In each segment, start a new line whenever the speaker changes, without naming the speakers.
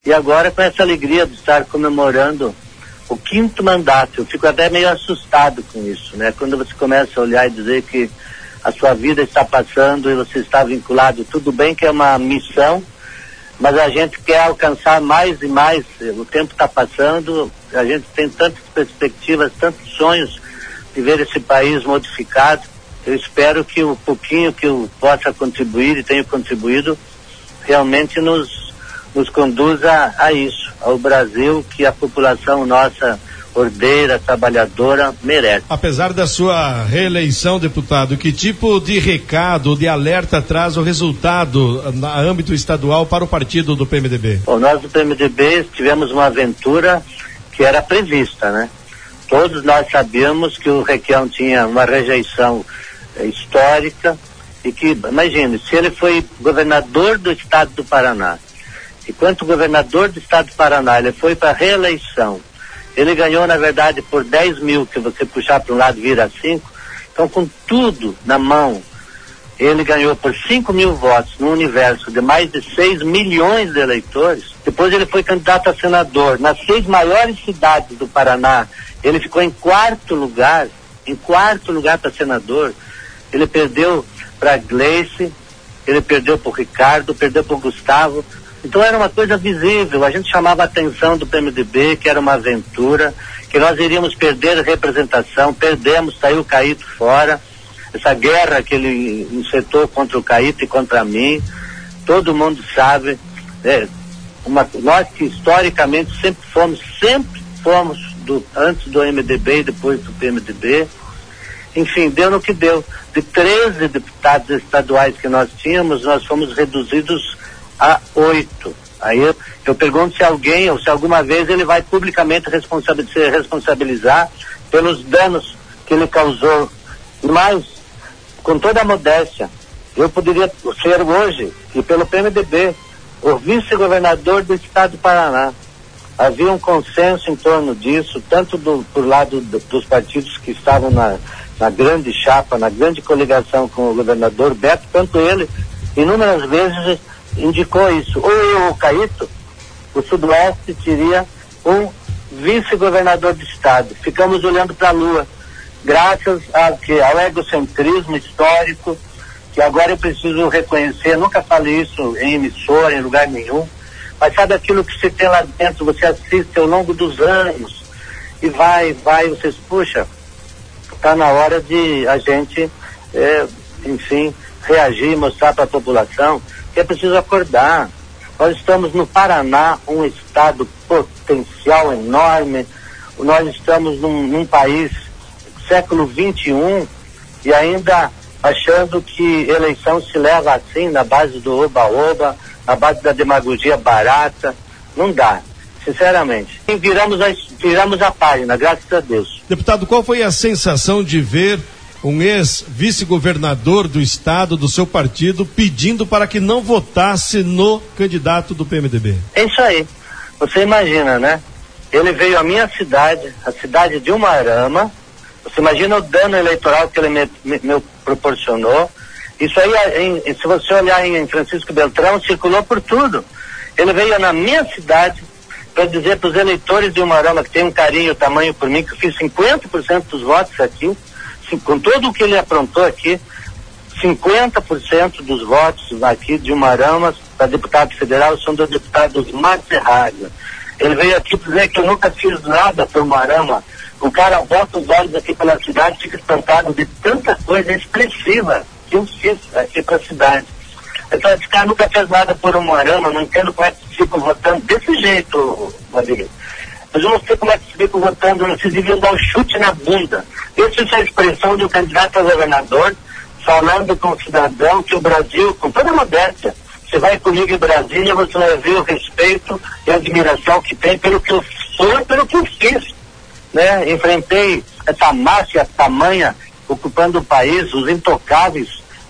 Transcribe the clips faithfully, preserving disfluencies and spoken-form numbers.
E agora, com essa alegria de estar comemorando o quinto mandato, eu fico até meio assustado com isso, né? Quando você começa a olhar e dizer que a sua vida está passando e você está vinculado, tudo bem que é uma missão, mas a gente quer alcançar mais e mais, o tempo está passando, a gente tem tantas perspectivas, tantos sonhos de ver esse país modificado. Eu espero que o pouquinho que eu possa contribuir e tenho contribuído realmente nos, nos conduza a isso, ao Brasil que a população nossa ordeira, trabalhadora, merece.
Apesar da sua reeleição, deputado, que tipo de recado, de alerta traz o resultado no âmbito estadual para o partido do P M D B?
Bom, nós do P M D B tivemos uma aventura que era prevista, né? Todos nós sabíamos que o Requião tinha uma rejeição eh, histórica e que, imagine, se ele foi governador do estado do Paraná, e quanto governador do estado do Paraná ele foi para reeleição, ele ganhou, na verdade, por dez mil, que você puxar para um lado vira cinco. Então, com tudo na mão, ele ganhou por cinco mil votos no universo de mais de seis milhões de eleitores. Depois ele foi candidato a senador. Nas seis maiores cidades do Paraná, ele ficou em quarto lugar, em quarto lugar para senador. Ele perdeu para Gleice, ele perdeu para o Ricardo, perdeu para o Gustavo. Então era uma coisa visível, a gente chamava a atenção do P M D B, que era uma aventura, que nós iríamos perder representação, perdemos, saiu o Caíto fora, essa guerra que ele incitou contra o Caíto e contra mim, todo mundo sabe, né? Uma, nós que historicamente sempre fomos, sempre fomos, do, antes do M D B e depois do P M D B, enfim, deu no que deu. De treze deputados estaduais que nós tínhamos, nós fomos reduzidos a oito. Aí eu, eu pergunto se alguém, ou se alguma vez ele vai publicamente responsabil, se responsabilizar pelos danos que ele causou. Mas, com toda a modéstia, eu poderia ser hoje, e pelo P M D B, o vice-governador do estado do Paraná. Havia um consenso em torno disso, tanto do, por lado do, dos partidos que estavam na, na grande chapa, na grande coligação com o governador Beto, quanto ele, inúmeras vezes, indicou isso. Ou eu, o Caíto, o Sudoeste teria um vice-governador do estado. Ficamos olhando para a lua, graças a, que, ao egocentrismo histórico, que agora eu preciso reconhecer, nunca falei isso em emissora, em lugar nenhum, mas sabe aquilo que você tem lá dentro, você assiste ao longo dos anos, e vai, vai, vocês, puxa, está na hora de a gente, é, enfim, reagir, mostrar para a população que é preciso acordar. Nós estamos no Paraná, um estado potencial enorme, nós estamos num, num país século vinte e um e ainda achando que eleição se leva assim, na base do oba-oba, na base da demagogia barata. Não dá, sinceramente. E viramos a, viramos a página, graças a Deus.
Deputado, qual foi a sensação de ver um ex-vice-governador do estado, do seu partido, pedindo para que não votasse no candidato do P M D B?
É isso aí. Você imagina, né? Ele veio à minha cidade, a cidade de Umuarama. Você imagina o dano eleitoral que ele me, me, me proporcionou. Isso aí, em, se você olhar em Francisco Beltrão, circulou por tudo. Ele veio na minha cidade para dizer para os eleitores de Umuarama, que tem um carinho, tamanho por mim, que eu fiz cinquenta por cento dos votos aqui, com tudo o que ele aprontou aqui, cinquenta por cento dos votos aqui de Umuarama para deputado federal são dos deputados Matzerraga. Ele veio aqui dizer que eu nunca fiz nada por Umuarama. O cara bota os olhos aqui pela cidade, fica espantado de tanta coisa expressiva que eu fiz aqui para a cidade. Então, esse cara nunca fez nada por Umuarama, não entendo como é que ficam votando desse jeito, Rodrigo. Mas eu não sei como é que se ficam votando, vocês deviam dar um chute na bunda. Essa é a expressão de um candidato a governador falando com o cidadão que o Brasil, com toda a modéstia, você vai comigo em Brasília, você vai ver o respeito e a admiração que tem pelo que eu sou e pelo que eu fiz. Né? Enfrentei essa máfia tamanha ocupando o país, os intocáveis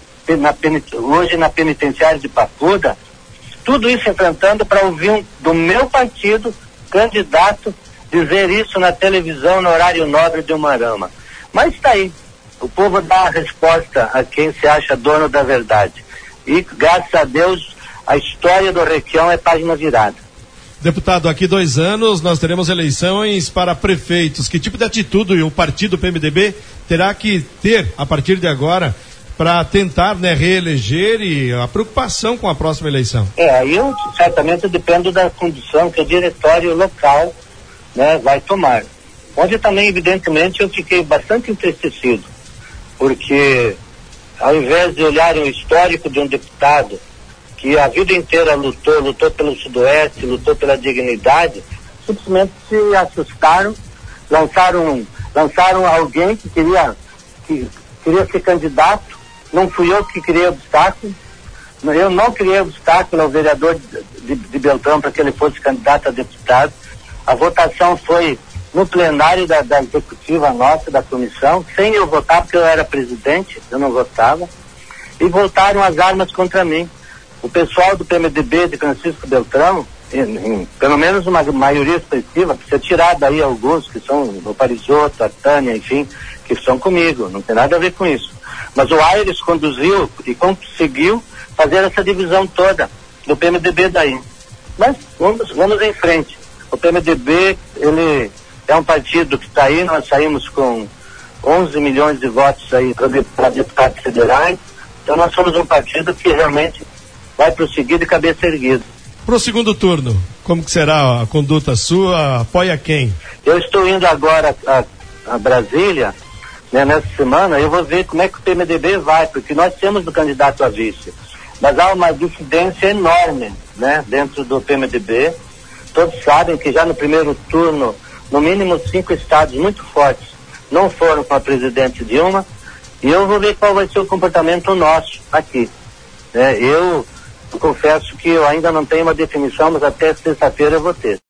na penit... hoje na penitenciária de Papuda, tudo isso enfrentando para ouvir um, do meu partido, candidato, dizer isso na televisão no horário nobre de Umuarama. Mas está aí, o povo dá a resposta a quem se acha dono da verdade. E graças a Deus a história do Requião é página virada.
Deputado, aqui dois anos nós teremos eleições para prefeitos. Que tipo de atitude o partido P M D B terá que ter a partir de agora para tentar, né, reeleger, e a preocupação com a próxima eleição?
É, aí eu certamente dependo da condição que o diretório local, né, vai tomar. Onde também, evidentemente, eu fiquei bastante entristecido, porque ao invés de olharem o histórico de um deputado que a vida inteira lutou, lutou pelo Sudoeste, lutou pela dignidade, simplesmente se assustaram, lançaram, lançaram alguém que queria, que queria ser candidato. Não fui eu que criei obstáculo, eu não criei obstáculo ao vereador de, de, de Beltrão para que ele fosse candidato a deputado. A votação foi no plenário da, da executiva nossa, da comissão, sem eu votar, porque eu era presidente, eu não votava, e voltaram as armas contra mim. O pessoal do P M D B de Francisco Beltrão, em, em, pelo menos uma maioria expressiva, precisa tirar daí alguns que são o Parisotto, a Tânia, enfim, que estão comigo, não tem nada a ver com isso. Mas o Aires conduziu e conseguiu fazer essa divisão toda do P M D B daí. Mas vamos, vamos em frente. O P M D B, ele é um partido que está aí, nós saímos com onze milhões de votos aí para deputados federais, então nós somos um partido que realmente vai prosseguir de cabeça erguida.
Para o segundo turno, como que será a conduta sua? Apoia quem?
Eu estou indo agora a, a Brasília, né, nessa semana, eu vou ver como é que o P M D B vai, porque nós temos o candidato a vice, mas há uma dissidência enorme, né, dentro do P M D B. Todos sabem que já no primeiro turno, no mínimo cinco estados muito fortes não foram com a presidente Dilma, e eu vou ver qual vai ser o comportamento nosso aqui. É, eu, eu confesso que eu ainda não tenho uma definição, mas até sexta-feira eu vou ter.